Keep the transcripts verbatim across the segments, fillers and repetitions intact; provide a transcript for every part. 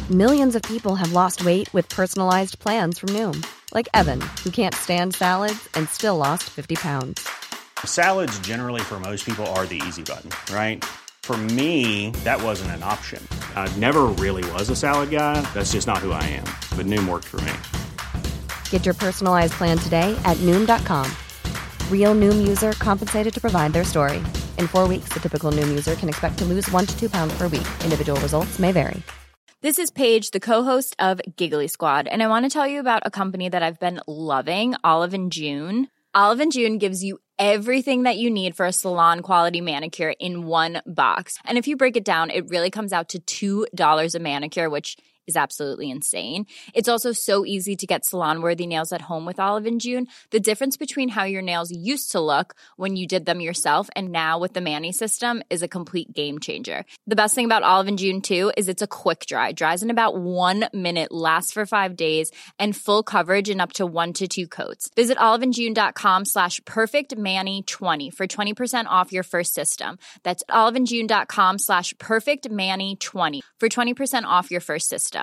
Millions of people have lost weight with personalized plans from Noom. Like Evan, who can't stand salads and still lost fifty pounds. Salads generally for most people are the easy button, right? For me, that wasn't an option. I never really was a salad guy. That's just not who I am. But Noom worked for me. Get your personalized plan today at Noom dot com. Real Noom user compensated to provide their story. In four weeks, the typical Noom user can expect to lose one to two pounds per week. Individual results may vary. This is Paige, the co-host of Giggly Squad, and I want to tell you about a company that I've been loving, Olive and June. Olive and June gives you everything that you need for a salon-quality manicure in one box. And if you break it down, it really comes out to two dollars a manicure, which is absolutely insane. It's also so easy to get salon-worthy nails at home with Olive and June. The difference between how your nails used to look when you did them yourself and now with the Mani system is a complete game changer. The best thing about Olive and June, too, is it's a quick dry. Dries in about one minute, lasts for five days, and full coverage in up to one to two coats. Visit oliveandjune.com slash perfectmani20 for twenty percent off your first system. That's oliveandjune.com slash perfectmani20 for twenty percent off your first system.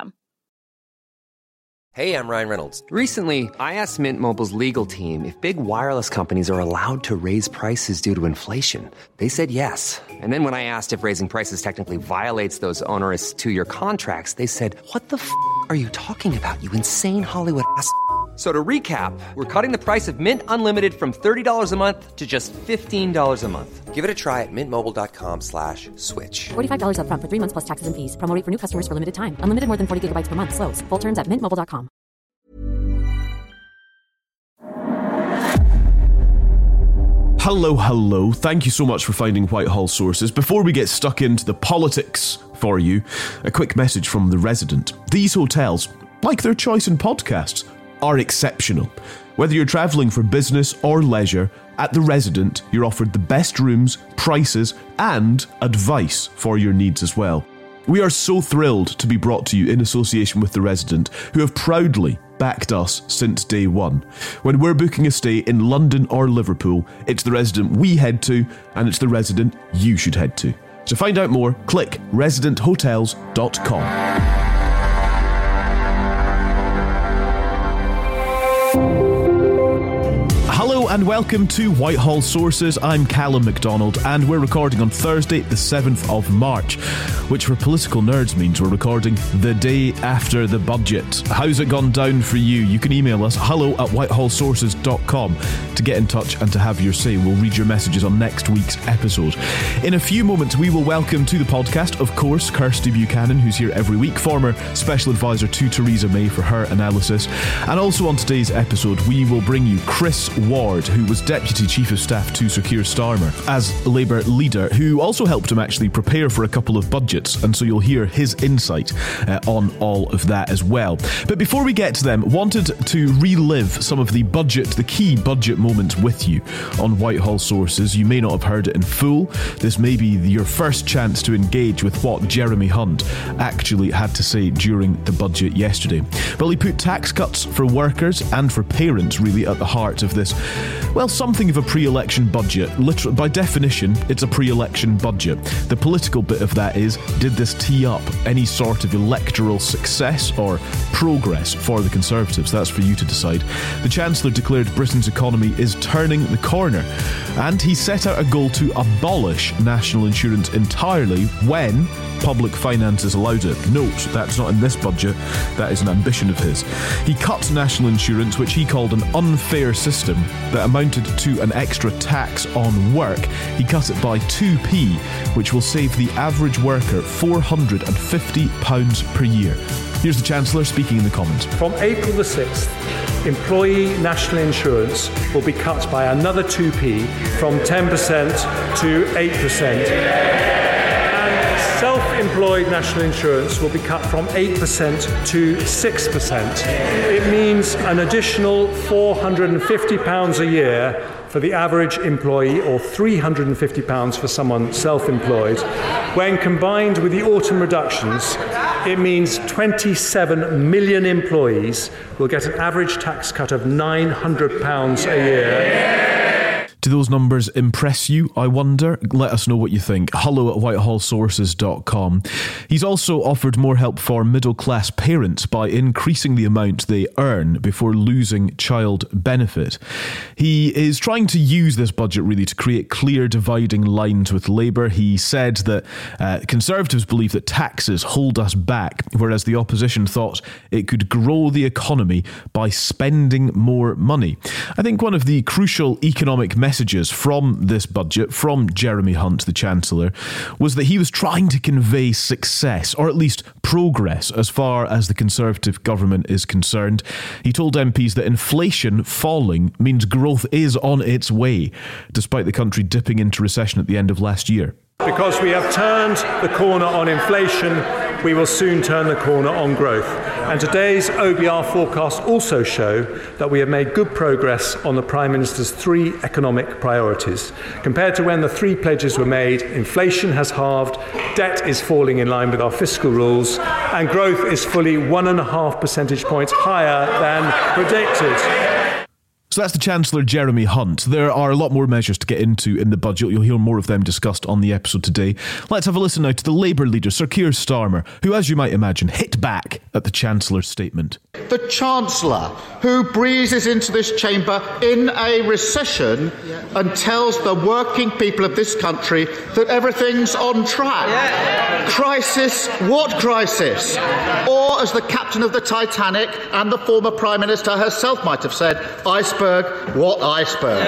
Hey, I'm Ryan Reynolds. Recently, I asked Mint Mobile's legal team if big wireless companies are allowed to raise prices due to inflation. They said yes. And then when I asked if raising prices technically violates those onerous two-year contracts, they said, what the f*** are you talking about, you insane Hollywood ass f- So to recap, we're cutting the price of Mint Unlimited from thirty dollars a month to just fifteen dollars a month. Give it a try at mintmobile.com slash switch. forty-five dollars up front for three months plus taxes and fees. Promo rate for new customers for limited time. Unlimited more than forty gigabytes per month. Slows full terms at mint mobile dot com. Hello, hello. Thank you so much for finding Whitehall Sources. Before we get stuck into the politics for you, a quick message from The Resident. These hotels, like their choice in podcasts, are exceptional. Whether you're travelling for business or leisure, at The Resident, you're offered the best rooms, prices, and advice for your needs as well. We are so thrilled to be brought to you in association with The Resident, who have proudly backed us since day one. When we're booking a stay in London or Liverpool, it's The Resident we head to, and it's The Resident you should head to. To find out more, click resident hotels dot com. Hello and welcome to Whitehall Sources. I'm Callum MacDonald and we're recording on Thursday the seventh of March, which for political nerds means we're recording the day after the budget. How's it gone down for you? You can email us hello at whitehall sources dot com to get in touch and to have your say. We'll read your messages on next week's episode. In a few moments we will welcome to the podcast, of course, Kirsty Buchanan, who's here every week, former special advisor to Theresa May for her analysis. And also on today's episode we will bring you Chris Ward, who was Deputy Chief of Staff to Sir Keir Starmer as Labour leader, who also helped him actually prepare for a couple of budgets, and so you'll hear his insight uh, on all of that as well. But before we get to them, wanted to relive some of the budget, the key budget moments with you on Whitehall Sources. You may not have heard it in full. This may be your first chance to engage with what Jeremy Hunt actually had to say during the budget yesterday. Well, he put tax cuts for workers and for parents really at the heart of this, well, something of a pre-election budget. Literally, by definition, it's a pre-election budget. The political bit of that is, did this tee up any sort of electoral success or progress for the Conservatives? That's for you to decide. The Chancellor declared Britain's economy is turning the corner, and he set out a goal to abolish national insurance entirely when public finances allowed it. Note, that's not in this budget, that is an ambition of his. He cut national insurance, which he called an unfair system that amounted to an extra tax on work. He cut it by two p, which will save the average worker four hundred fifty pounds per year. Here's the Chancellor speaking in the Commons. From April the sixth, employee national insurance will be cut by another two p, from ten percent to eight percent. Self-employed national insurance will be cut from eight percent to six percent. It means an additional four hundred fifty pounds a year for the average employee, or three hundred fifty pounds for someone self-employed. When combined with the autumn reductions, it means twenty-seven million employees will get an average tax cut of nine hundred pounds a year. Do those numbers impress you, I wonder? Let us know what you think. Hello at whitehall sources dot com. He's also offered more help for middle-class parents by increasing the amount they earn before losing child benefit. He is trying to use this budget really to create clear dividing lines with Labour. He said that uh, Conservatives believe that taxes hold us back, whereas the opposition thought it could grow the economy by spending more money. I think one of the crucial economic messages from this budget, from Jeremy Hunt, the Chancellor, was that he was trying to convey success, or at least progress, as far as the Conservative government is concerned. He told M Ps that inflation falling means growth is on its way, despite the country dipping into recession at the end of last year. Because we have turned the corner on inflation, we will soon turn the corner on growth. And today's O B R forecasts also show that we have made good progress on the Prime Minister's three economic priorities. Compared to when the three pledges were made, inflation has halved, debt is falling in line with our fiscal rules, and growth is fully one and a half percentage points higher than predicted. So that's the Chancellor, Jeremy Hunt. There are a lot more measures to get into in the budget. You'll hear more of them discussed on the episode today. Let's have a listen now to the Labour leader, Sir Keir Starmer, who, as you might imagine, hit back at the Chancellor's statement. The Chancellor, who breezes into this chamber in a recession and tells the working people of this country that everything's on track. Yeah. Crisis? What crisis? Or, as the captain of the Titanic and the former Prime Minister herself might have said, iceberg. What iceberg?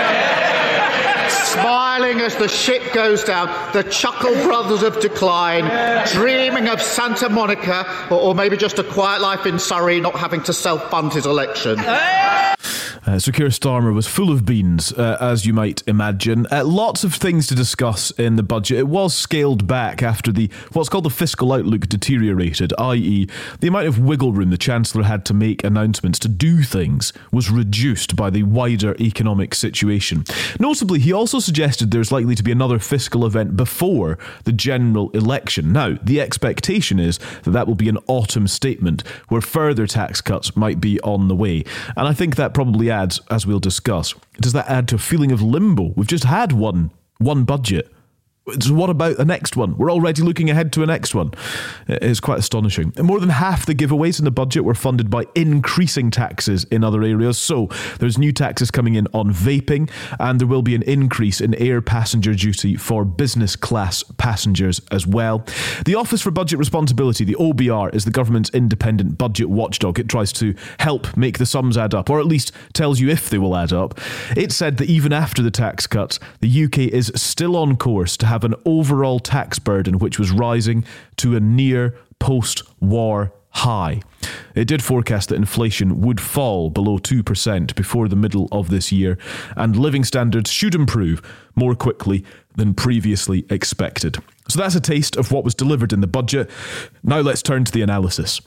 Smiling as the ship goes down, the Chuckle Brothers of decline, dreaming of Santa Monica, or, or maybe just a quiet life in Surrey, not having to self-fund his election. Uh, Sir Keir Starmer was full of beans, uh, as you might imagine. Uh, lots of things to discuss in the budget. It was scaled back after the what's called the fiscal outlook deteriorated, that is the amount of wiggle room the Chancellor had to make announcements to do things was reduced by the wider economic situation. Notably, he also suggested there's likely to be another fiscal event before the general election. Now, the expectation is that that will be an autumn statement where further tax cuts might be on the way. And I think that probably adds, as we'll discuss, does that add to a feeling of limbo? We've just had one, one budget. So what about the next one? We're already looking ahead to a next one. It is quite astonishing. More than half the giveaways in the budget were funded by increasing taxes in other areas. So there's new taxes coming in on vaping, and there will be an increase in air passenger duty for business class passengers as well. The Office for Budget Responsibility, the O B R, is the government's independent budget watchdog. It tries to help make the sums add up, or at least tells you if they will add up. It said that even after the tax cuts, the U K is still on course to have an overall tax burden which was rising to a near post-war high. It did forecast that inflation would fall below two percent before the middle of this year, and living standards should improve more quickly than previously expected. So that's a taste of what was delivered in the budget. Now let's turn to the analysis.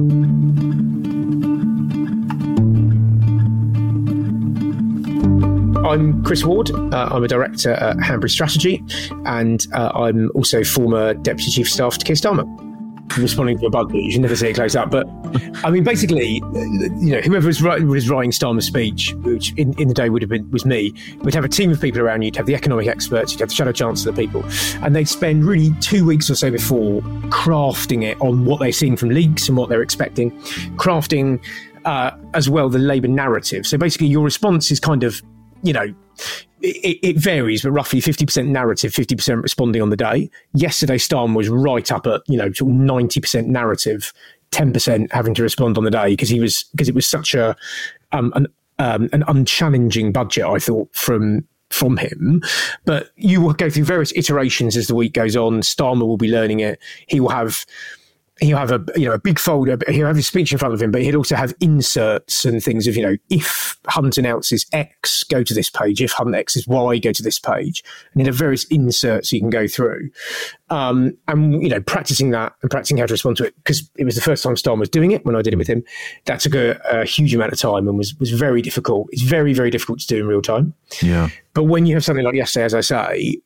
I'm Chris Ward. Uh, I'm a director at Hanbury Strategy, and uh, I'm also former Deputy Chief of Staff to Keir Starmer. Responding to a bug, you should never say it close up. But I mean, basically, you know, whoever was, writing, was writing Starmer's speech, which in, in the day would have been was me, would have a team of people around you. You'd have the economic experts, you'd have the shadow chancellor people, and they'd spend really two weeks or so before crafting it on what they've seen from leaks and what they're expecting, crafting uh, as well the Labour narrative. So basically, your response is kind of, you know, it, it varies, but roughly fifty percent narrative, fifty percent responding on the day. Yesterday, Starmer was right up at, you know, sort of ninety percent narrative, ten percent having to respond on the day because he was because it was such a um, an um, an unchallenging budget, I thought, from from him. But you will go through various iterations as the week goes on. Starmer will be learning it. He will have. He'll have a you know a big folder. He'll have his speech in front of him, but he'll also have inserts and things of, you know, if Hunt announces X, go to this page. If Hunt announces Y, go to this page. And he'll have various inserts you can go through. Um, and, you know, practicing that and practicing how to respond to it, because it was the first time Starmer was doing it when I did it with him. That took a, a huge amount of time and was, was very difficult. It's very, very difficult to do in real time. Yeah. But when you have something like yesterday, as I say,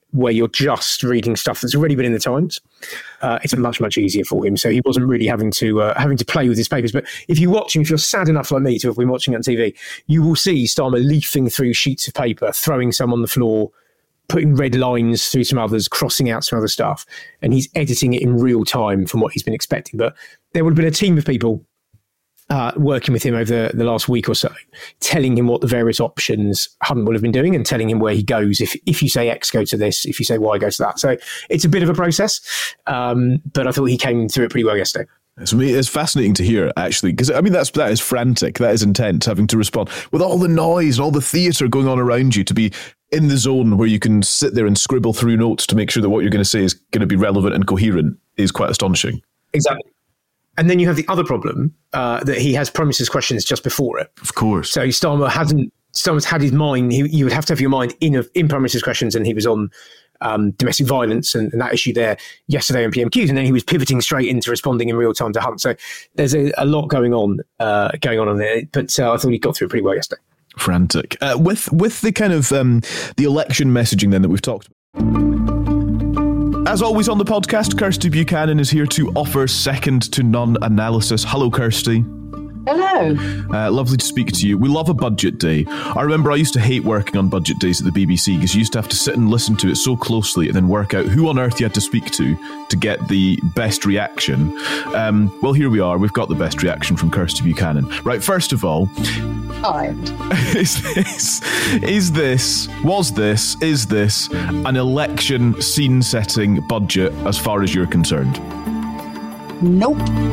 where you're just reading stuff that's already been in the Times, uh, it's much, much easier for him. So he wasn't really having to uh, having to play with his papers. But if you watch him, if you're sad enough like me to have been watching it on T V, you will see Starmer leafing through sheets of paper, throwing some on the floor, putting red lines through some others, crossing out some other stuff. And he's editing it in real time from what he's been expecting. But there would have been a team of people Uh, working with him over the, the last week or so, telling him what the various options Hunt will have been doing and telling him where he goes. If if you say X, go to this. If you say Y, go to that. So it's a bit of a process, um, but I thought he came through it pretty well yesterday. It's, it's fascinating to hear, actually, because I mean that's that is frantic, that is intense, having to respond with all the noise and all the theatre going on around you, to be in the zone where you can sit there and scribble through notes to make sure that what you're going to say is going to be relevant and coherent is quite astonishing. Exactly. And then you have the other problem uh, that he has promises questions just before it. Of course. So Starmer hasn't. Starmer's had his mind. He, you would have to have your mind in a, in promises questions, and he was on um, domestic violence and, and that issue there yesterday on P M Qs, and then he was pivoting straight into responding in real time to Hunt. So there's a, a lot going on uh, going on on there. But uh, I thought he got through it pretty well yesterday. Frantic uh, with with the kind of um, the election messaging then that we've talked about. As always on the podcast, Kirsty Buchanan is here to offer second to none analysis. Hello, Kirsty. Hello. Uh, lovely to speak to you. We love a budget day. I remember I used to hate working on budget days at the B B C because you used to have to sit and listen to it so closely and then work out who on earth you had to speak to to get the best reaction. Um, well, here we are. We've got the best reaction from Kirsty Buchanan. Right, first of all, Kind. is this, is this, was this, is this an election scene-setting budget as far as you're concerned? Nope.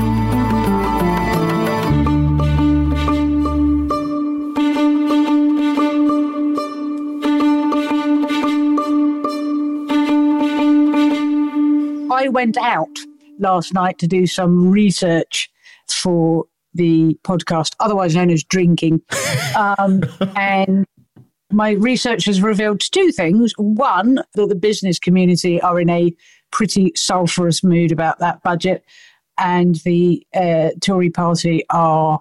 I went out last night to do some research for the podcast, otherwise known as drinking. Um, and my research has revealed two things. One, that the business community are in a pretty sulphurous mood about that budget, and the uh, Tory party are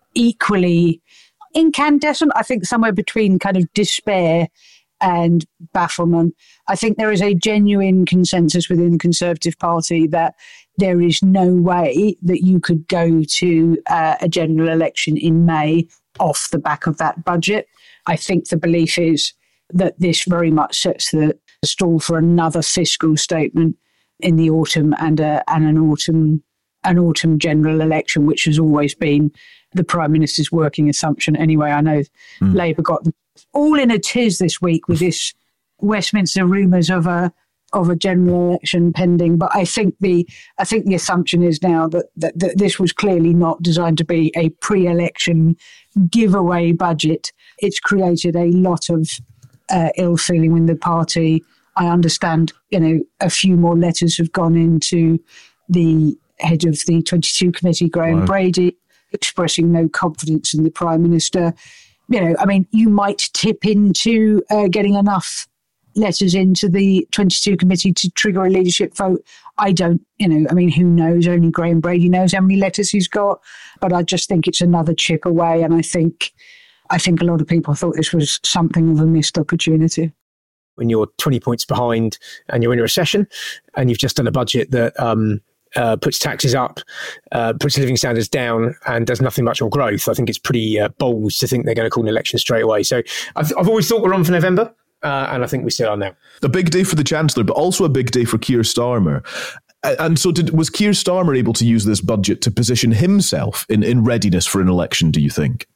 equally incandescent, I think somewhere between kind of despair and bafflement. I think there is a genuine consensus within the Conservative Party that there is no way that you could go to uh, a general election in May off the back of that budget. I think the belief is that this very much sets the stall for another fiscal statement in the autumn and, a, and an autumn an autumn general election, which has always been the Prime Minister's working assumption. Anyway, I know mm. Labour got them all in a tiz this week with this Westminster rumours of a of a general election pending. But I think the I think the assumption is now that, that, that this was clearly not designed to be a pre-election giveaway budget. It's created a lot of uh, ill feeling in the party. I understand, you know, a few more letters have gone into the head of the twenty-two committee, Graham wow. Brady, expressing no confidence in the Prime Minister. You know, I mean, you might tip into uh, getting enough letters into the twenty-two committee to trigger a leadership vote. I don't, you know, I mean, who knows? Only Graham Brady knows how many letters he's got. But I just think it's another chip away. And I think, I think a lot of people thought this was something of a missed opportunity. When you're twenty points behind and you're in a recession and you've just done a budget that um, uh, puts taxes up, uh, puts living standards down and does nothing much on growth, I think it's pretty uh, bold to think they're going to call an election straight away. So I've, I've always thought we're on for November. Uh, and I think we still are now. A big day for the Chancellor, but also a big day for Keir Starmer. And so did, was Keir Starmer able to use this budget to position himself in, in readiness for an election, do you think?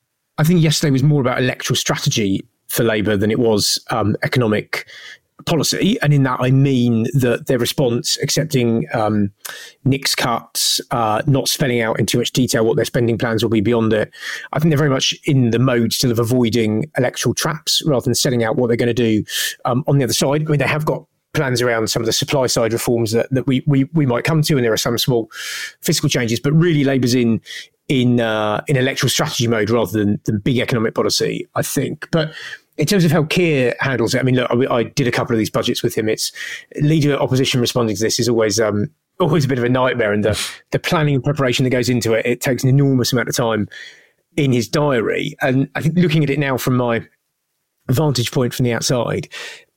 I think yesterday was more about electoral strategy for Labour than it was um, economic policy. And in that, I mean that their response, accepting um, Nick's cuts, uh, not spelling out in too much detail what their spending plans will be beyond it. I think they're very much in the mode still of avoiding electoral traps rather than setting out what they're going to do um, on the other side. I mean, they have got plans around some of the supply side reforms that, that we, we we might come to, and there are some small fiscal changes, but really Labour's in in uh, in electoral strategy mode rather than, than big economic policy, I think. But in terms of how Keir handles it, I mean, look, I, I did a couple of these budgets with him. It's leader opposition responding to this is always um, always a bit of a nightmare, and the, the planning and preparation that goes into it, it takes an enormous amount of time in his diary. And I think looking at it now from my vantage point from the outside,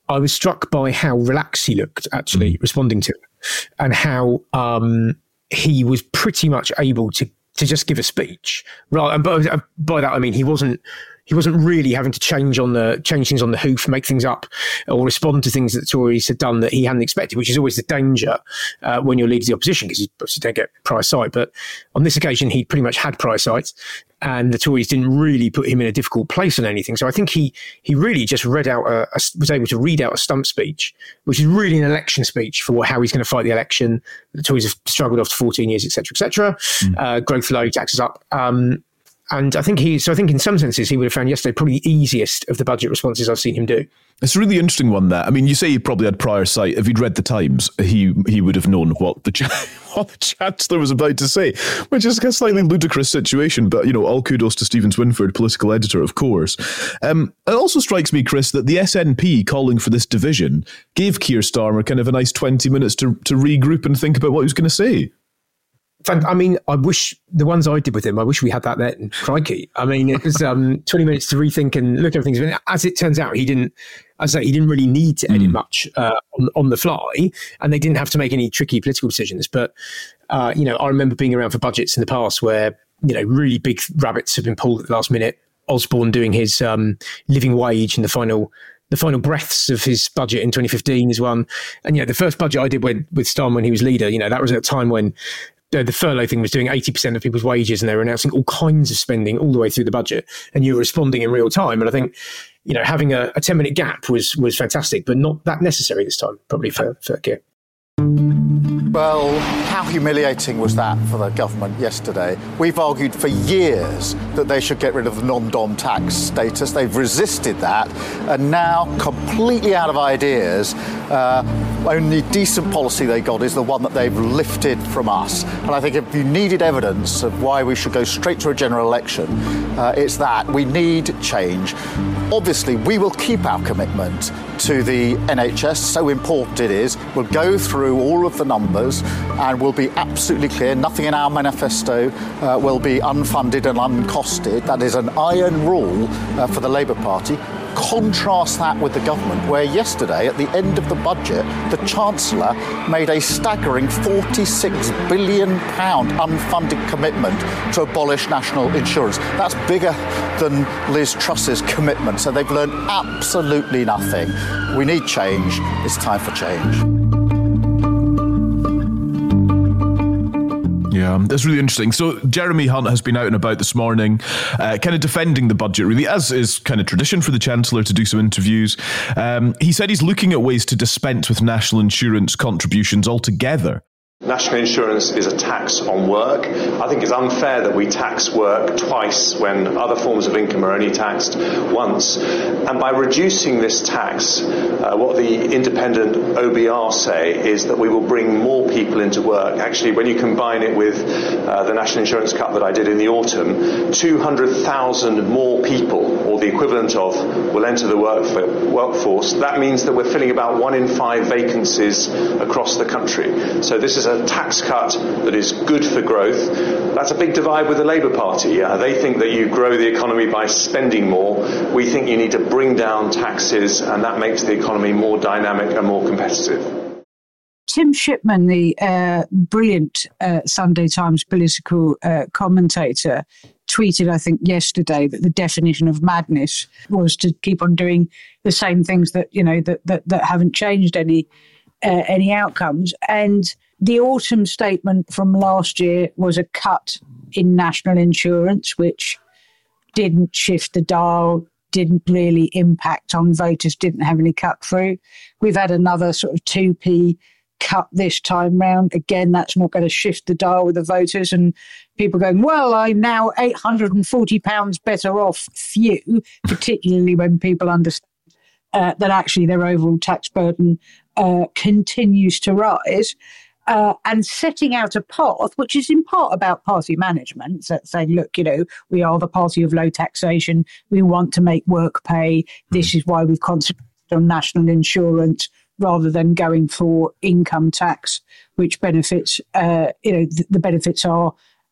I was struck by how relaxed he looked, actually, mm. responding to it, and how um, he was pretty much able to to just give a speech. Right, and by, by that I mean he wasn't he wasn't really having to change on the change things on the hoof, make things up, or respond to things that the Tories had done that he hadn't expected, which is always the danger uh, when you're leader of the opposition, because you obviously don't get prior sight. But on this occasion, he pretty much had prior sight, and the Tories didn't really put him in a difficult place on anything. So I think he he really just read out a, a, was able to read out a stump speech, which is really an election speech for how he's going to fight the election. The Tories have struggled after fourteen years, et cetera, et cetera. Mm. Uh, growth low, taxes up. Um, And I think he, so I think in some senses, he would have found yesterday probably the easiest of the budget responses I've seen him do. It's a really interesting one there. I mean, you say he probably had prior sight. If he'd read the Times, he he would have known what the what the Chancellor was about to say, which is a slightly ludicrous situation. But, you know, all kudos to Stephen Swinford, political editor, of course. Um, it also strikes me, Chris, that the S N P calling for this division gave Keir Starmer kind of a nice twenty minutes to, to regroup and think about what he was going to say. I mean, I wish the ones I did with him, I wish we had that then. Crikey. I mean, it was um, twenty minutes to rethink and look at things. As it turns out, he didn't, as I say, he didn't really need to edit mm. much uh, on, on the fly, and they didn't have to make any tricky political decisions. But, uh, you know, I remember being around for budgets in the past where, you know, really big rabbits have been pulled at the last minute. Osborne doing his um, living wage in the final the final breaths of his budget in twenty fifteen is one. And, you know, the first budget I did with, with Starmer when he was leader, you know, that was at a time when The, the furlough thing was doing eighty percent of people's wages, and they were announcing all kinds of spending all the way through the budget, and you were responding in real time. And I think, you know, having a, a ten minute gap was was fantastic, but not that necessary this time, probably for, for Keir. Well, how humiliating was that for the government yesterday? We've argued for years that they should get rid of the non-dom tax status. They've resisted that, and now, completely out of ideas, uh, only decent policy they got is the one that they've lifted from us. And I think if you needed evidence of why we should go straight to a general election, uh, it's that. We need change. Obviously, we will keep our commitment to the N H S, so important it is. We'll go through all of the numbers and we'll be absolutely clear. Nothing in our manifesto uh, will be unfunded and uncosted. That is an iron rule uh, for the Labour Party. Contrast that with the government, where yesterday, at the end of the budget, the Chancellor made a staggering forty-six billion pounds unfunded commitment to abolish national insurance. That's bigger than Liz Truss's commitment, so they've learned absolutely nothing. We need change. It's time for change. Yeah, that's really interesting. So Jeremy Hunt has been out and about this morning, uh, kind of defending the budget, really, as is kind of tradition for the Chancellor to do some interviews. Um, he said he's looking at ways to dispense with national insurance contributions altogether. National insurance is a tax on work. I think it's unfair that we tax work twice when other forms of income are only taxed once. And by reducing this tax, uh, what the independent O B R say is that we will bring more people into work. Actually, when you combine it with uh, the national insurance cut that I did in the autumn, two hundred thousand more people, or the equivalent of, will enter the work workforce. That means that we're filling about one in five vacancies across the country. So this is a tax cut that is good for growth. That's a big divide with the Labour Party. Uh, they think that you grow the economy by spending more. We think you need to bring down taxes, and that makes the economy more dynamic and more competitive. Tim Shipman, the uh, brilliant uh, Sunday Times political uh, commentator, tweeted, I think, yesterday that the definition of madness was to keep on doing the same things that, you know, that that, that haven't changed any uh, any outcomes. And the autumn statement from last year was a cut in national insurance, which didn't shift the dial, didn't really impact on voters, didn't have any cut through. We've had another sort of two p cut this time round. Again, that's not going to shift the dial with the voters, and people going, well, I'm now eight hundred forty pounds better off. Phew, particularly when people understand uh, that actually their overall tax burden uh, continues to rise. Uh, and setting out a path, which is in part about party management, so saying, look, you know, we are the party of low taxation. We want to make work pay. This is why we've concentrated on national insurance rather than going for income tax, which benefits, uh, you know, th- the benefits are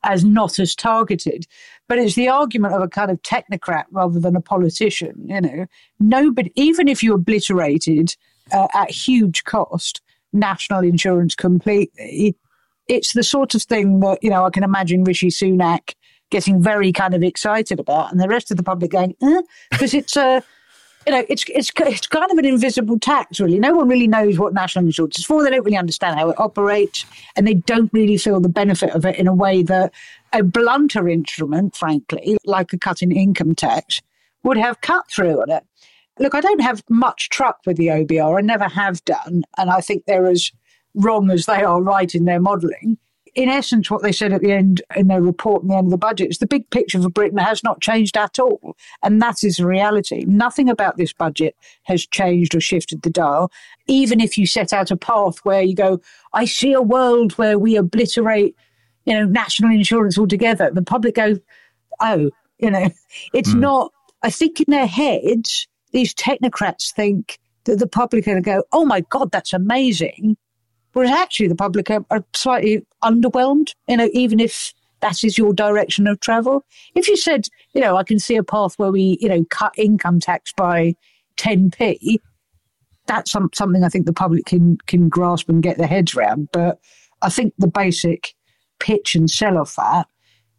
as not as targeted. But it's the argument of a kind of technocrat rather than a politician. You know, nobody, even if you obliterated uh, at huge cost national insurance completely, it's the sort of thing that, you know, I can imagine Rishi Sunak getting very kind of excited about, and the rest of the public going, eh? Because it's a, you know, it's it's it's kind of an invisible tax, really. No one really knows what national insurance is for. They don't really understand how it operates, and they don't really feel the benefit of it in a way that a blunter instrument, frankly, like a cut in income tax, would have cut through on it. Look, I don't have much truck with the O B R. I never have done, and I think they're as wrong as they are right in their modelling. In essence, what they said at the end in their report at the end of the budget is the big picture for Britain has not changed at all. And that is the reality. Nothing about this budget has changed or shifted the dial. Even if you set out a path where you go, I see a world where we obliterate, you know, national insurance altogether, the public go, oh, you know, it's mm. not. I think in their heads, these technocrats think that the public are going to go, oh my God, that's amazing. Whereas actually the public are, are slightly underwhelmed, you know, even if that is your direction of travel. If you said, you know, I can see a path where we, you know, cut income tax by ten p, that's some, something I think the public can can grasp and get their heads around. But I think the basic pitch and sell of that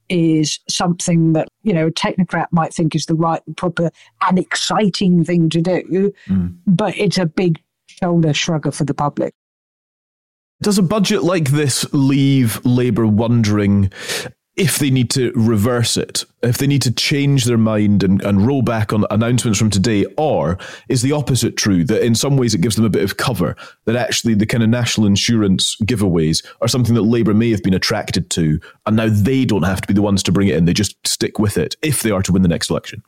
is something that, you know, a technocrat might think is the right, proper and exciting thing to do, mm. but it's a big shoulder shrugger for the public. Does a budget like this leave Labour wondering if they need to reverse it, if they need to change their mind and, and roll back on announcements from today? Or is the opposite true, that in some ways it gives them a bit of cover, that actually the kind of national insurance giveaways are something that Labour may have been attracted to, and now they don't have to be the ones to bring it in, they just stick with it if they are to win the next election?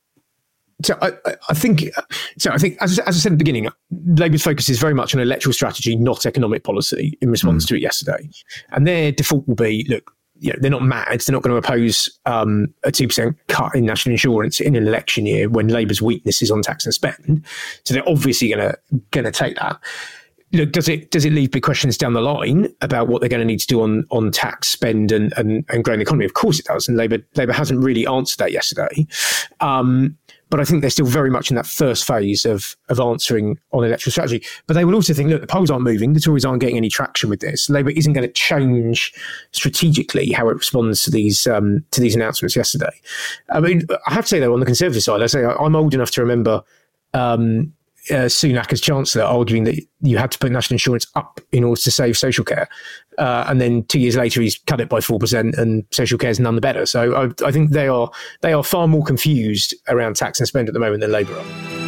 So I, I think, so I think, as, as I said at the beginning, Labour's focus is very much on electoral strategy, not economic policy, in response mm. to it yesterday. And their default will be, look, you know, they're not mad. They're not going to oppose um, a two percent cut in national insurance in an election year when Labour's weakness is on tax and spend. So they're obviously going to going to take that. Look, does it does it leave big questions down the line about what they're going to need to do on on tax, spend, and and, and growing the economy? Of course it does, and Labour Labour hasn't really answered that yesterday. Um, But I think they're still very much in that first phase of of answering on electoral strategy. But they will also think, look, the polls aren't moving. The Tories aren't getting any traction with this. Labour isn't going to change strategically how it responds to these um, to these announcements yesterday. I mean, I have to say, though, on the Conservative side, I say I'm old enough to remember um, uh, Sunak as Chancellor arguing that you had to put national insurance up in order to save social care. Uh, and then two years later, he's cut it by four percent and social care is none the better. So I, I think they are they are far more confused around tax and spend at the moment than Labour are.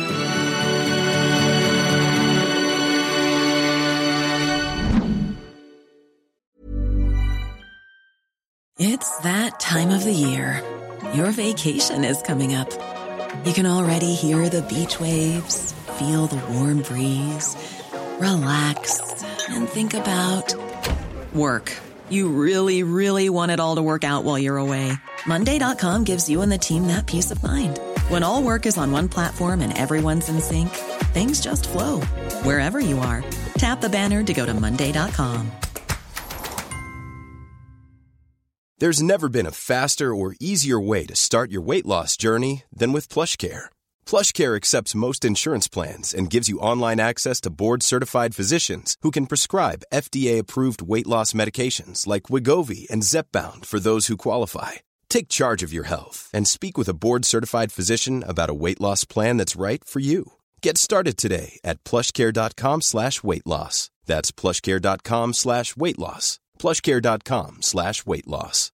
It's that time of the year. Your vacation is coming up. You can already hear the beach waves, feel the warm breeze, relax, and think about work. You really, really want it all to work out while you're away. Monday dot com gives you and the team that peace of mind. When all work is on one platform and everyone's in sync, things just flow. Wherever you are, tap the banner to go to Monday dot com. There's never been a faster or easier way to start your weight loss journey than with PlushCare. PlushCare accepts most insurance plans and gives you online access to board-certified physicians who can prescribe F D A-approved weight loss medications like Wegovy and Zepbound for those who qualify. Take charge of your health and speak with a board-certified physician about a weight loss plan that's right for you. Get started today at plushcare.com slash weight loss. That's plushcare.com slash weight loss. plushcare.com slash weight loss.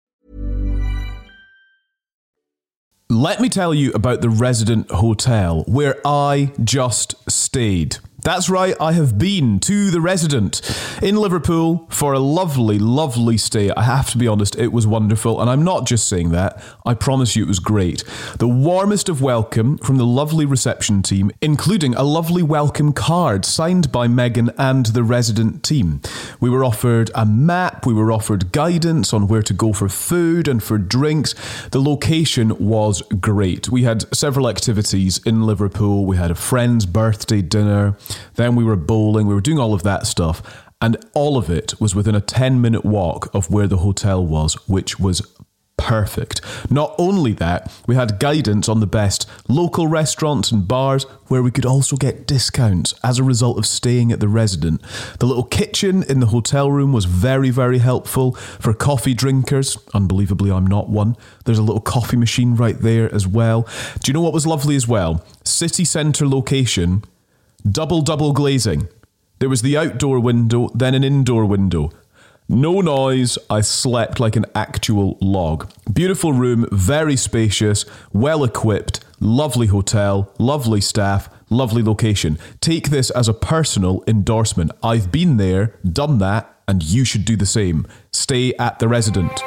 Let me tell you about the Resident Hotel, where I just stayed. That's right, I have been to the Resident in Liverpool for a lovely, lovely stay. I have to be honest, it was wonderful, and I'm not just saying that. I promise you it was great. The warmest of welcome from the lovely reception team, including a lovely welcome card signed by Meghan and the Resident team. We were offered a map, we were offered guidance on where to go for food and for drinks. The location was great. We had several activities in Liverpool. We had a friend's birthday dinner. Then we were bowling, we were doing all of that stuff. And all of it was within a ten minute walk of where the hotel was, which was perfect. Not only that, we had guidance on the best local restaurants and bars where we could also get discounts as a result of staying at the Resident. The little kitchen in the hotel room was very, very helpful for coffee drinkers. Unbelievably, I'm not one. There's a little coffee machine right there as well. Do you know what was lovely as well? City centre location, double, double glazing. There was the outdoor window, then an indoor window. No noise, I slept like an actual log. Beautiful room, very spacious, well equipped, lovely hotel, lovely staff, lovely location. Take this as a personal endorsement. I've been there, done that, and you should do the same. Stay at the Resident.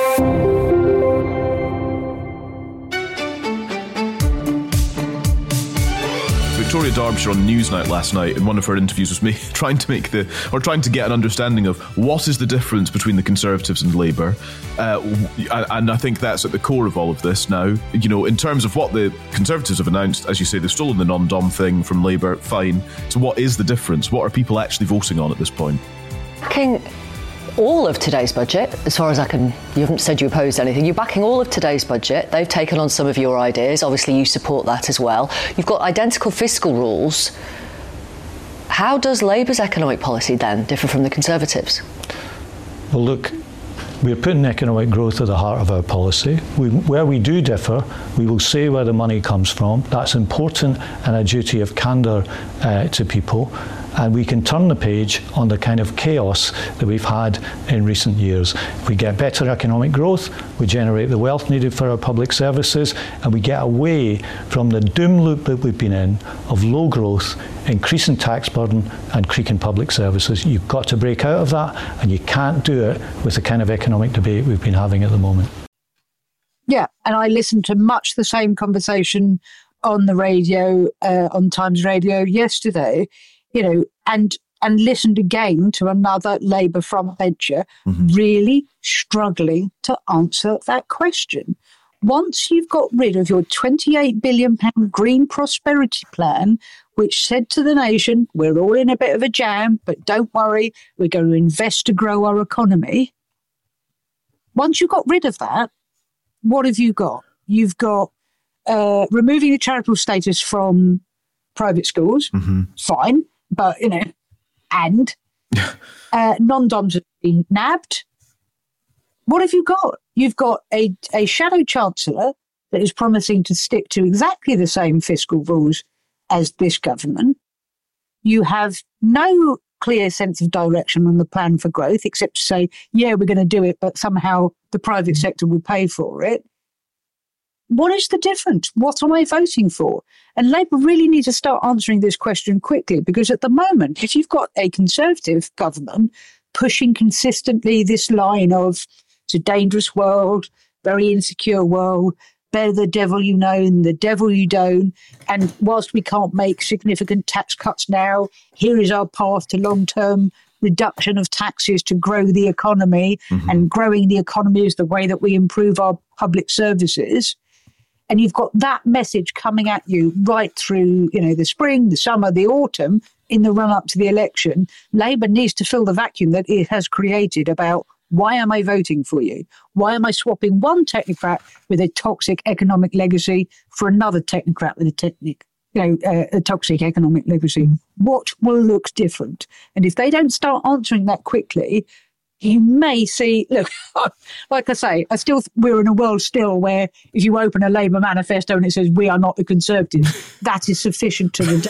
Victoria Derbyshire on Newsnight last night in one of her interviews was me trying to make the or trying to get an understanding of what is the difference between the Conservatives and Labour, uh, and I think that's at the core of all of this now. You know, in terms of what the Conservatives have announced, as you say, they've stolen the non-dom thing from Labour, fine. So what is the difference? What are people actually voting on at this point? Backing all of today's budget, as far as I can, you haven't said you opposed anything, you're backing all of today's budget. They've taken on some of your ideas. Obviously, you support that as well. You've got identical fiscal rules. How does Labour's economic policy then differ from the Conservatives? Well, look, we're putting economic growth at the heart of our policy. We, where we do differ, we will say where the money comes from. That's important and a duty of candour uh, to people. And we can turn the page on the kind of chaos that we've had in recent years. If we get better economic growth, we generate the wealth needed for our public services, and we get away from the doom loop that we've been in of low growth, increasing tax burden, and creaking public services. You've got to break out of that, and you can't do it with the kind of economic debate we've been having at the moment. Yeah, and I listened to much the same conversation on the radio, uh, on Times Radio yesterday. You know, and and listened again to another Labour frontbencher mm-hmm. really struggling to answer that question. Once you've got rid of your twenty-eight billion pounds green prosperity plan, which said to the nation, we're all in a bit of a jam, but don't worry, we're going to invest to grow our economy. Once you got rid of that, what have you got? You've got uh, removing the charitable status from private schools, mm-hmm. fine. But, you know, and uh, non-doms have been nabbed. What have you got? You've got a, a shadow chancellor that is promising to stick to exactly the same fiscal rules as this government. You have no clear sense of direction on the plan for growth, except to say, yeah, we're going to do it, but somehow the private sector will pay for it. What is the difference? What am I voting for? And Labour really need to start answering this question quickly, because at the moment, if you've got a Conservative government pushing consistently this line of it's a dangerous world, very insecure world, better the devil you know than the devil you don't, and whilst we can't make significant tax cuts now, here is our path to long-term reduction of taxes to grow the economy, mm-hmm. and growing the economy is the way that we improve our public services. And you've got that message coming at you right through, you know, the spring, the summer, the autumn, in the run-up to the election. Labour needs to fill the vacuum that it has created about why am I voting for you? Why am I swapping one technocrat with a toxic economic legacy for another technocrat with a technic, you know, uh, a toxic economic legacy? What will look different? And if they don't start answering that quickly, you may see, look, like I say, I still we're in a world still where if you open a Labour manifesto and it says we are not the Conservatives, that is sufficient to the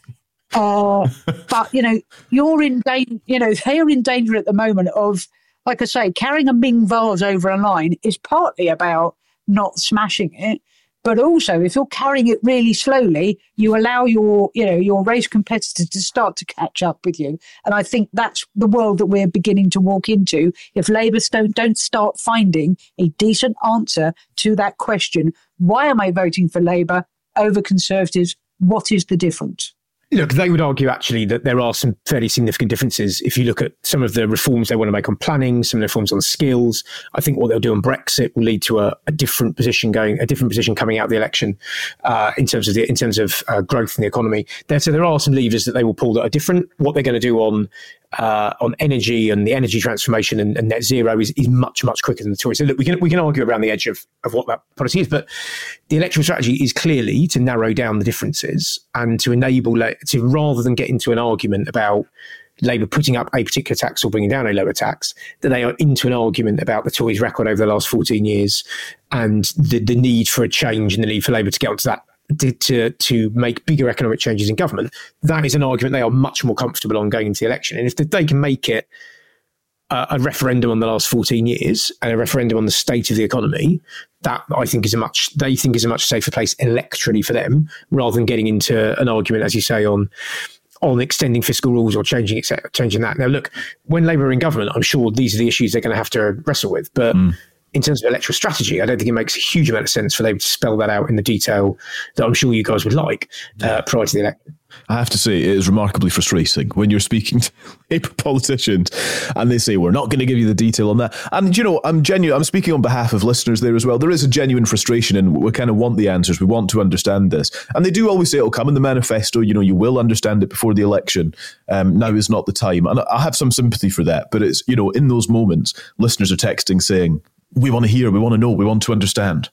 uh, but, you know, you're in danger, you know, they are in danger at the moment of, like I say, carrying a Ming vase over a line is partly about not smashing it. But also, if you're carrying it really slowly, you allow your, you know, your race competitors to start to catch up with you. And I think that's the world that we're beginning to walk into. If Labour don't, don't start finding a decent answer to that question, why am I voting for Labour over Conservatives? What is the difference? Look, they would argue actually that there are some fairly significant differences. If you look at some of the reforms they want to make on planning, some of the reforms on skills, I think what they'll do on Brexit will lead to a, a different position going, a different position coming out of the election uh, in terms of the in terms of uh, growth in the economy. There, so there are some levers that they will pull that are different. What they're going to do on uh, on energy and the energy transformation and, and net zero is, is much, much quicker than the Tories. So look, we can we can argue around the edge of, of what that policy is, but the electoral strategy is clearly to narrow down the differences and to enable, to rather than get into an argument about Labour putting up a particular tax or bringing down a lower tax, that they are into an argument about the Tories' record over the last fourteen years and the, the need for a change and the need for Labour to get onto that, to, to to make bigger economic changes in government. That is an argument they are much more comfortable on going into the election. And if they can make it a, a referendum on the last fourteen years and a referendum on the state of the economy, that I think is a much, they think is a much safer place electorally for them, rather than getting into an argument, as you say, on on extending fiscal rules or changing changing that. Now, look, when Labour are in government, I'm sure these are the issues they're going to have to wrestle with. But mm. in terms of electoral strategy, I don't think it makes a huge amount of sense for Labour to spell that out in the detail that I'm sure you guys would like uh, prior to the election. I have to say, it is remarkably frustrating when you're speaking to Labour politicians and they say, we're not going to give you the detail on that. And, you know, I'm genuine. I'm speaking on behalf of listeners there as well. There is a genuine frustration and we kind of want the answers. We want to understand this. And they do always say it'll come in the manifesto. You know, you will understand it before the election. Um, now is not the time. And I have some sympathy for that. But it's, you know, in those moments, listeners are texting saying, we want to hear, we want to know, we want to understand.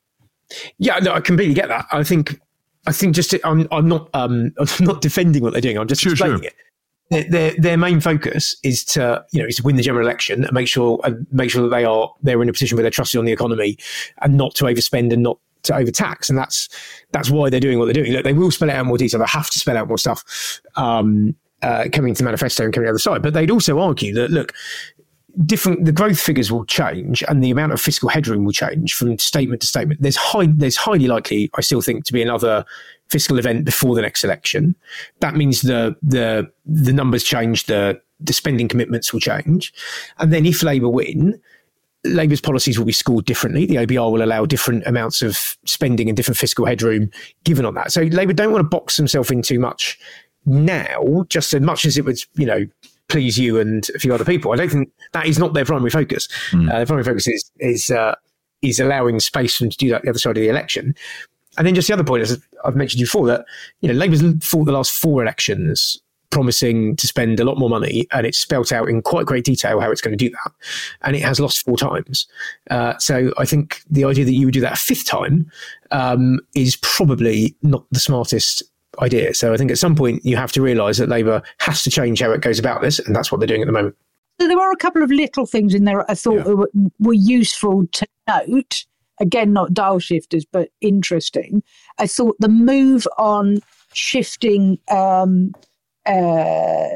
Yeah, no, I completely get that. I think... I think just to, I'm I'm not um I'm not defending what they're doing. I'm just sure, explaining sure. it. Their, their their main focus is to you know is to win the general election and make sure and make sure that they are they're in a position where they're trusted on the economy and not to overspend and not to overtax. And that's that's why they're doing what they're doing. Look, they will spell it out in more detail. They have to spell out more stuff um, uh, coming to the manifesto and coming to the other side. But they'd also argue that look. Different, the growth figures will change and the amount of fiscal headroom will change from statement to statement. There's high, there's highly likely, I still think, to be another fiscal event before the next election. That means the the the numbers change, the the spending commitments will change, and then if Labour win, Labour's policies will be scored differently. The O B R will allow different amounts of spending and different fiscal headroom given on that. So Labour don't want to box themselves in too much now, just as much as it would, you know. Please you and a few other people. I don't think that is not their primary focus. Mm. Uh, their primary focus is is uh, is allowing space for them to do that at the other side of the election. And then just the other point, as I've mentioned before, that you know Labour's fought the last four elections promising to spend a lot more money, and it's spelt out in quite great detail how it's going to do that, and it has lost four times. Uh, so I think the idea that you would do that a fifth time um, is probably not the smartest idea. So I think at some point you have to realise that Labour has to change how it goes about this, and that's what they're doing at the moment. So there are a couple of little things in there I thought yeah. were, were useful to note. Again, not dial shifters, but interesting. I thought the move on shifting um, uh,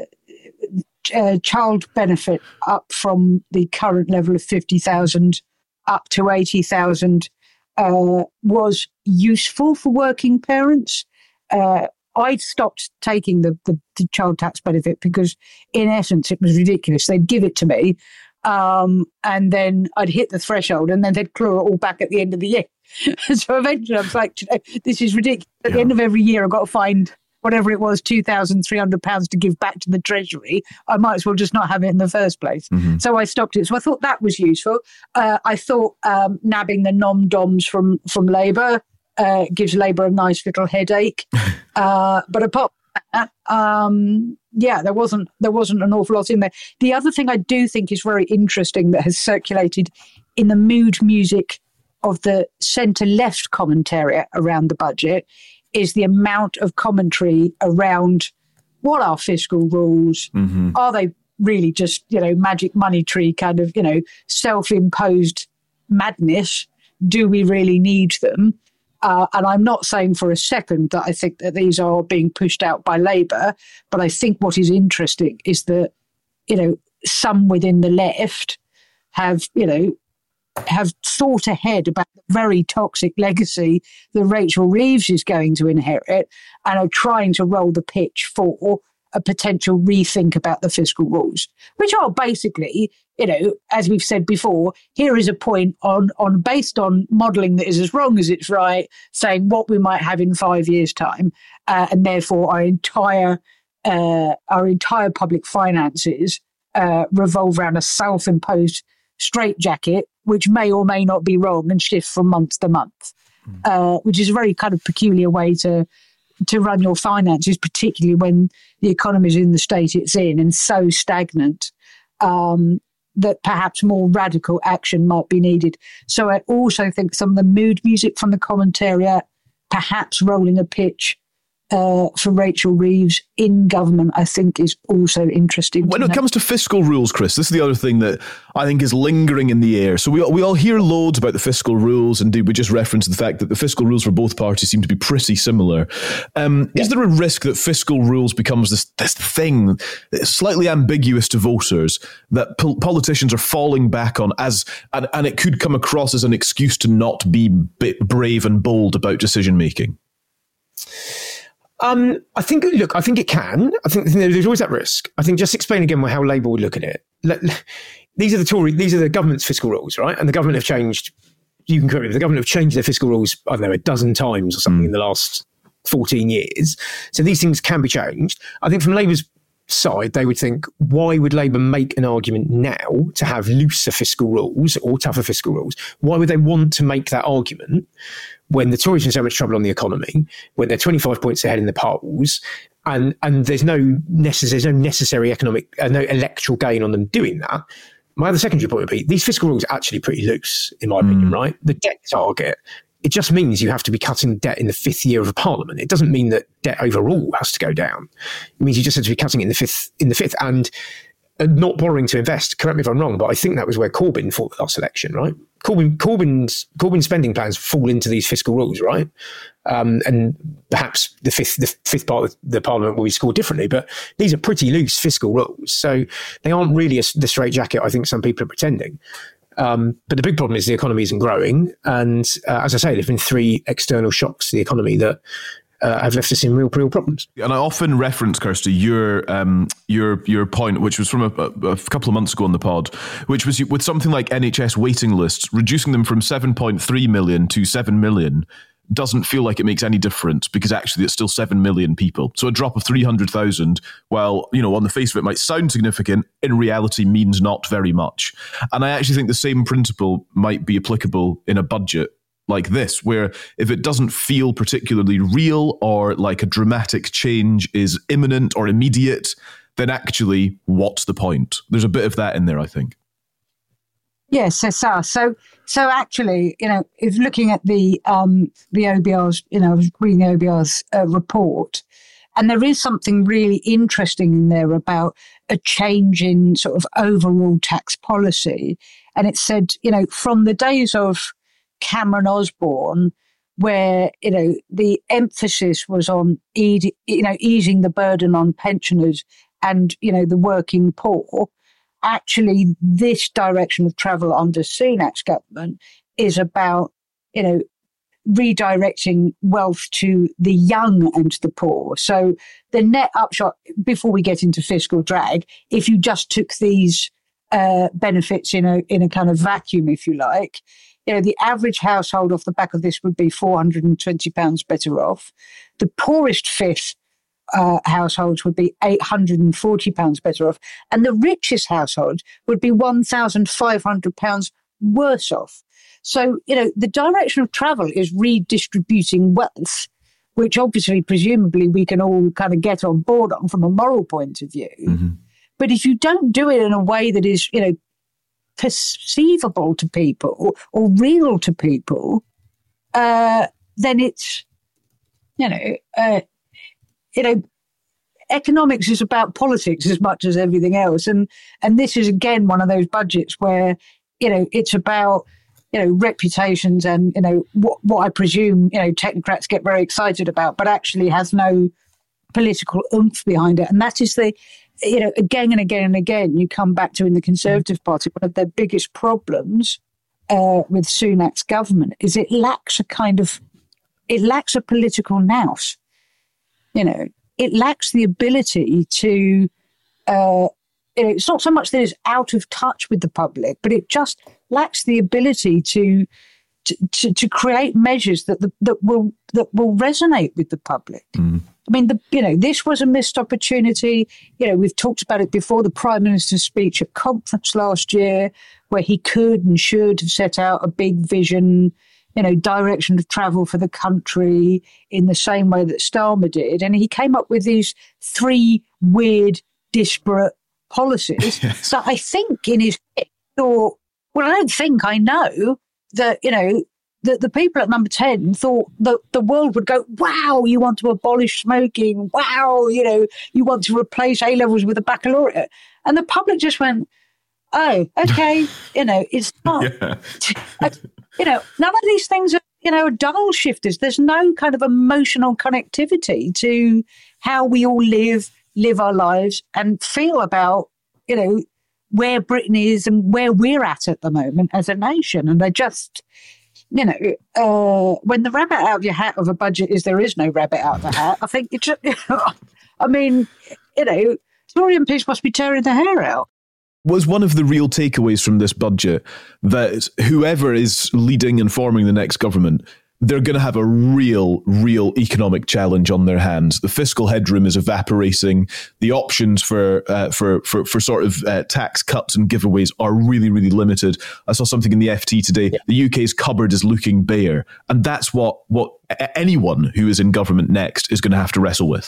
uh, child benefit up from the current level of fifty thousand up to eighty thousand uh, was useful for working parents. Uh, I'd stopped taking the, the, the child tax benefit because, in essence, it was ridiculous. They'd give it to me, um, and then I'd hit the threshold, and then they'd claw it all back at the end of the year. So eventually, I was like, "This is ridiculous." At yeah. the end of every year, I've got to find whatever it was, two thousand three hundred pounds to give back to the Treasury. I might as well just not have it in the first place. Mm-hmm. So I stopped it. So I thought that was useful. Uh, I thought um, nabbing the nom-doms from from Labour. Uh, gives Labour a nice little headache, uh, but apart from that, um, yeah, there wasn't there wasn't an awful lot in there. The other thing I do think is very interesting that has circulated in the mood music of the centre-left commentary around the budget is the amount of commentary around what are fiscal rules? Mm-hmm. Are they really just you know magic money tree kind of you know self-imposed madness? Do we really need them? Uh, and I'm not saying for a second that I think that these are being pushed out by Labour, but I think what is interesting is that, you know, some within the left have, you know, have thought ahead about the very toxic legacy that Rachel Reeves is going to inherit and are trying to roll the pitch for a potential rethink about the fiscal rules, which are basically, you know, as we've said before, here is a point on, on based on modelling that is as wrong as it's right, saying what we might have in five years' time, uh, and therefore our entire uh, our entire public finances uh, revolve around a self-imposed straitjacket, which may or may not be wrong and shift from month to month, mm. uh, which is a very kind of peculiar way to to run your finances, particularly when the economy is in the state it's in and so stagnant, um, that perhaps more radical action might be needed. So I also think some of the mood music from the commentariat, perhaps rolling a pitch Uh, for Rachel Reeves in government, I think is also interesting. When it comes to fiscal rules, Chris, this is the other thing that I think is lingering in the air. So we, we all hear loads about the fiscal rules. Indeed, we just referenced the fact that the fiscal rules for both parties seem to be pretty similar. Um, yeah. Is there a risk that fiscal rules becomes this, this thing that's slightly ambiguous to voters that po- politicians are falling back on as, and, and it could come across as an excuse to not be b- brave and bold about decision making? Um, I think, look, I think it can. I think there's always that risk. I think just explain again how Labour would look at it. These are the Tory, these are the government's fiscal rules, right? And the government have changed, you can correct me, the government have changed their fiscal rules, I don't know, a dozen times or something mm. in the last fourteen years. So these things can be changed. I think from Labour's side, they would think, why would Labour make an argument now to have looser fiscal rules or tougher fiscal rules? Why would they want to make that argument when the Tories are in so much trouble on the economy, when they're twenty-five points ahead in the polls, and and there's no necess- there's no necessary economic, uh, no electoral gain on them doing that? My other secondary point would be, these fiscal rules are actually pretty loose, in my mm. opinion, right? The debt target, it just means you have to be cutting debt in the fifth year of a parliament. It doesn't mean that debt overall has to go down. It means you just have to be cutting it in the fifth, in the fifth, and and not borrowing to invest. Correct me if I'm wrong, but I think that was where Corbyn fought the last election, right? Corbyn, Corbyn's, Corbyn's spending plans fall into these fiscal rules, right? Um, and perhaps the fifth, the fifth part of the parliament will be scored differently, but these are pretty loose fiscal rules. So they aren't really a, the straitjacket I think some people are pretending. Um, but the big problem is the economy isn't growing. And uh, as I say, there have been three external shocks to the economy that Uh, have left us in real, real problems. And I often reference, Kirsty, your um, your your point, which was from a, a, a couple of months ago on the pod, which was with something like N H S waiting lists, reducing them from seven point three million to seven million doesn't feel like it makes any difference, because actually it's still seven million people. So a drop of three hundred thousand, well, you know, on the face of it might sound significant, in reality means not very much. And I actually think the same principle might be applicable in a budget like this, where if it doesn't feel particularly real or like a dramatic change is imminent or immediate, then actually, what's the point? There's a bit of that in there, I think. Yes, so so so actually, you know, if looking at the um, the O B R's, you know, I was reading the O B R's uh, report, and there is something really interesting in there about a change in sort of overall tax policy, and it said, you know, from the days of Cameron Osborne, where, you know, the emphasis was on, e- you know, easing the burden on pensioners and, you know, the working poor. Actually, this direction of travel under Sunak's government is about, you know, redirecting wealth to the young and the poor. So the net upshot, before we get into fiscal drag, if you just took these uh, benefits in a in a kind of vacuum, if you like, you know, the average household off the back of this would be four hundred twenty pounds better off. The poorest fifth uh, households would be eight hundred forty pounds better off. And the richest household would be one thousand five hundred pounds worse off. So, you know, the direction of travel is redistributing wealth, which obviously, presumably, we can all kind of get on board on from a moral point of view. Mm-hmm. But if you don't do it in a way that is, you know, perceivable to people or, or real to people, uh, then it's, you know, uh, you know, economics is about politics as much as everything else. And, and this is, again, one of those budgets where, you know, it's about, you know, reputations and, you know, what, what I presume, you know, technocrats get very excited about, but actually has no political oomph behind it. And that is the, you know, again and again and again, you come back to in the Conservative Party, one of their biggest problems uh, with Sunak's government is it lacks a kind of, it lacks a political nous. You know, it lacks the ability to, uh, you know, it's not so much that it's out of touch with the public, but it just lacks the ability to to, to, to create measures that the, that will that will resonate with the public. Mm. I mean, the, you know, this was a missed opportunity. You know, we've talked about it before. The Prime Minister's speech at conference last year, where he could and should have set out a big vision, you know, direction of travel for the country in the same way that Starmer did. And he came up with these three weird, disparate policies yes. that I think in his head thought, well, I don't think I know that, you know, that the people at number ten thought that the world would go, wow, you want to abolish smoking. Wow, you know, you want to replace A-levels with a baccalaureate. And the public just went, oh, okay, you know, it's not, yeah. you know, none of these things are, you know, dial shifters. There's no kind of emotional connectivity to how we all live, live our lives and feel about, you know, where Britain is and where we're at at the moment as a nation. And they're just, you know, uh, when the rabbit out of your hat of a budget is there is no rabbit out of the hat, I think it's, I mean, you know, Tory M Ps must be tearing their hair out. Was one of the real takeaways from this budget that whoever is leading and forming the next government, they're going to have a real, real economic challenge on their hands. The fiscal headroom is evaporating. The options for uh, for, for for sort of uh, tax cuts and giveaways are really, really limited. I saw something in the F T today. Yeah. The U K's cupboard is looking bare. And that's what, what anyone who is in government next is going to have to wrestle with.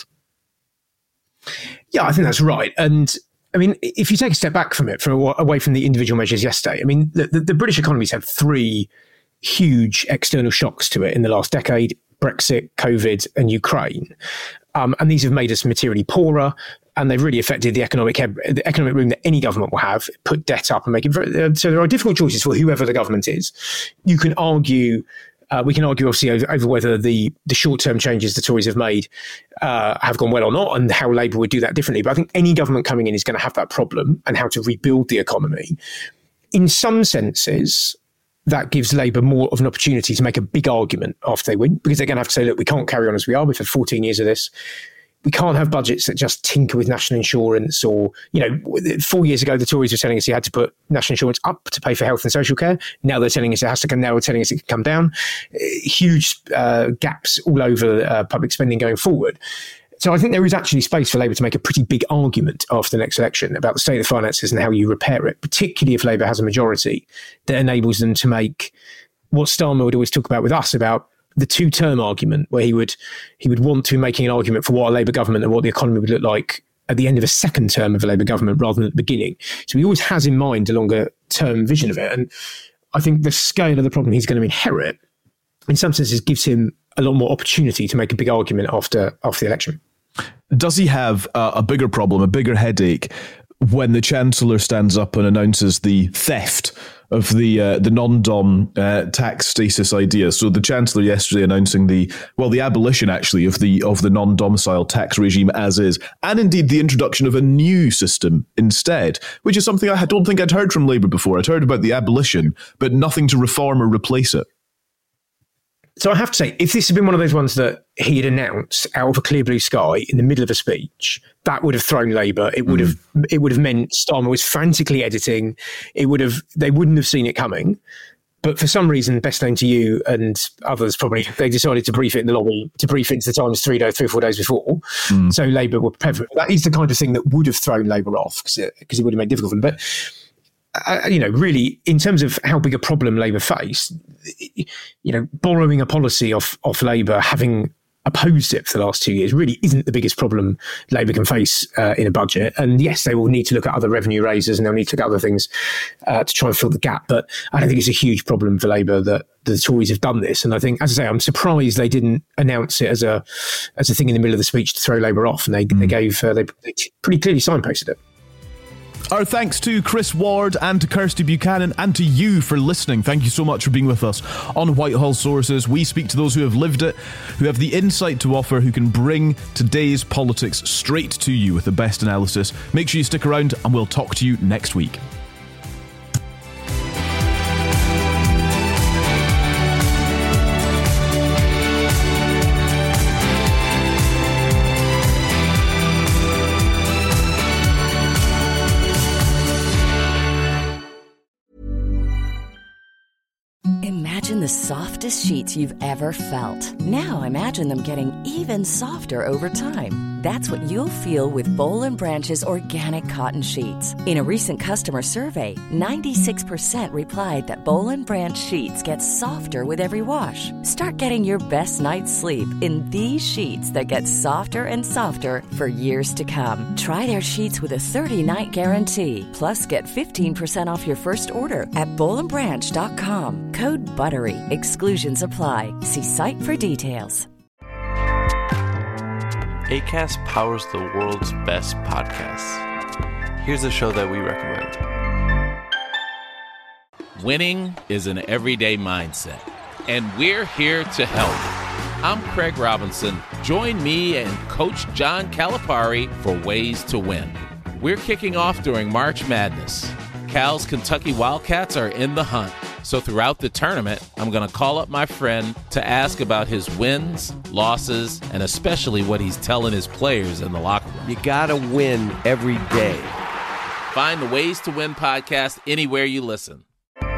Yeah, I think that's right. And I mean, if you take a step back from it, from away from the individual measures yesterday, I mean, the, the, the British economy's had three huge external shocks to it in the last decade: Brexit, COVID, and Ukraine. Um, and these have made us materially poorer, and they've really affected the economic the economic room that any government will have, put debt up and make it very, so there are difficult choices for whoever the government is. You can argue, uh, we can argue obviously over, over whether the, the short-term changes the Tories have made uh, have gone well or not, and how Labour would do that differently. But I think any government coming in is going to have that problem, and how to rebuild the economy. In some senses, that gives Labour more of an opportunity to make a big argument after they win, because they're going to have to say, look, we can't carry on as we are. We've had fourteen years of this. We can't have budgets that just tinker with national insurance, or, you know, four years ago, the Tories were telling us you had to put national insurance up to pay for health and social care. Now they're telling us it has to come, now they're telling us it can come down. Huge uh, gaps all over uh, public spending going forward. So I think there is actually space for Labour to make a pretty big argument after the next election about the state of finances and how you repair it, particularly if Labour has a majority that enables them to make what Starmer would always talk about with us about the two-term argument, where he would he would want to be making an argument for what a Labour government and what the economy would look like at the end of a second term of a Labour government rather than at the beginning. So he always has in mind a longer-term vision of it. And I think the scale of the problem he's going to inherit, in some senses, gives him a lot more opportunity to make a big argument after after the election. Does he have uh, a bigger problem, a bigger headache, when the Chancellor stands up and announces the theft of the uh, the non-dom uh, tax status idea? So the Chancellor yesterday announcing the, well, the abolition actually of the of the non-domicile tax regime as is, and indeed the introduction of a new system instead, which is something I don't think I'd heard from Labour before. I'd heard about the abolition, but nothing to reform or replace it. So I have to say, if this had been one of those ones that he had announced out of a clear blue sky in the middle of a speech, that would have thrown Labour. It would mm. have it would have meant Starmer was frantically editing. It would have they wouldn't have seen it coming. But for some reason, best known to you and others probably, they decided to brief it in the lobby, to brief it into the Times three days, three or four days before. Mm. So Labour were prepared for it. That is the kind of thing that would have thrown Labour off, because it, because it would have made it difficult for them. But Uh, you know, really, in terms of how big a problem Labour face, you know, borrowing a policy off, off Labour, having opposed it for the last two years, really isn't the biggest problem Labour can face uh, in a budget. And yes, they will need to look at other revenue raises and they'll need to look at other things uh, to try and fill the gap. But I don't think it's a huge problem for Labour that the Tories have done this. And I think, as I say, I'm surprised they didn't announce it as a as a thing in the middle of the speech to throw Labour off. And they, mm. they gave, uh, they, they pretty clearly signposted it. Our thanks to Chris Ward and to Kirsty Buchanan and to you for listening. Thank you so much for being with us on Whitehall Sources. We speak to those who have lived it, who have the insight to offer, who can bring today's politics straight to you with the best analysis. Make sure you stick around and we'll talk to you next week. Imagine the softest sheets you've ever felt. Now imagine them getting even softer over time. That's what you'll feel with Boll and Branch's organic cotton sheets. In a recent customer survey, ninety-six percent replied that Boll and Branch sheets get softer with every wash. Start getting your best night's sleep in these sheets that get softer and softer for years to come. Try their sheets with a thirty-night guarantee. Plus, get fifteen percent off your first order at boll and branch dot com. Code BUTTERY. Exclusions apply. See site for details. Acast powers the world's best podcasts. Here's a show that we recommend. Winning is an everyday mindset, and we're here to help. I'm Craig Robinson. Join me and Coach John Calipari for Ways to Win. We're kicking off during March Madness. Cal's Kentucky Wildcats are in the hunt. So throughout the tournament, I'm going to call up my friend to ask about his wins, losses, and especially what he's telling his players in the locker room. You got to win every day. Find the Ways to Win podcast anywhere you listen.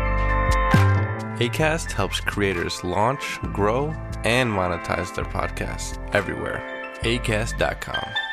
Acast helps creators launch, grow, and monetize their podcasts everywhere. acast dot com.